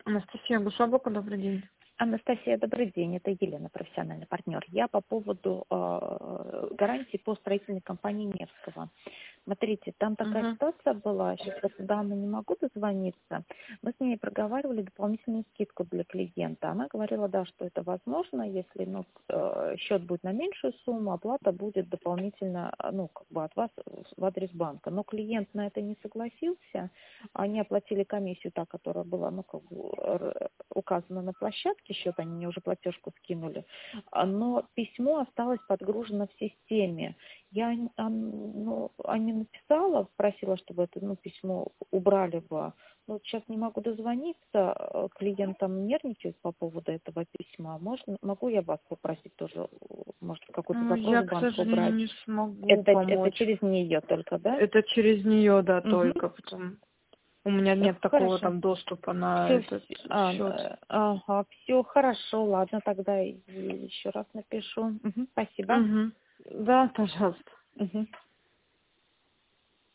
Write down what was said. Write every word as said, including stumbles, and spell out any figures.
Анастасия Гусаблока, добрый день. Анастасия, добрый день. Это Елена, профессиональный партнер. Я по поводу э, гарантии по строительной компании Невского. Смотрите, там такая Угу. ситуация была, сейчас я туда не могу дозвониться. Мы с ней проговаривали дополнительную скидку для клиента. Она говорила, да, что это возможно, если ну, э, счет будет на меньшую сумму, оплата будет дополнительно, ну, как бы от вас в адрес банка. Но клиент на это не согласился. Они оплатили комиссию, та, которая была, ну, как бы р- указана на площадке, счет они мне уже платежку скинули, А, но письмо осталось подгружено в системе. Я а, ну, Ане написала, просила, чтобы это ну, письмо убрали бы. Но вот сейчас не могу дозвониться, э, клиентам нервничают по поводу этого письма. Можно, могу я вас попросить тоже, может, какой-то Ну, запрос я, в к банк сожалению, убрать? не смогу Это, это помочь. через нее только, да? Это через нее, да, Угу. только потом. У меня нет такого Хорошо. там доступа на Все, этот счет. ага, все хорошо, ладно, тогда и- еще раз напишу. Мгм, спасибо. Угу. Да, пожалуйста. Мгм.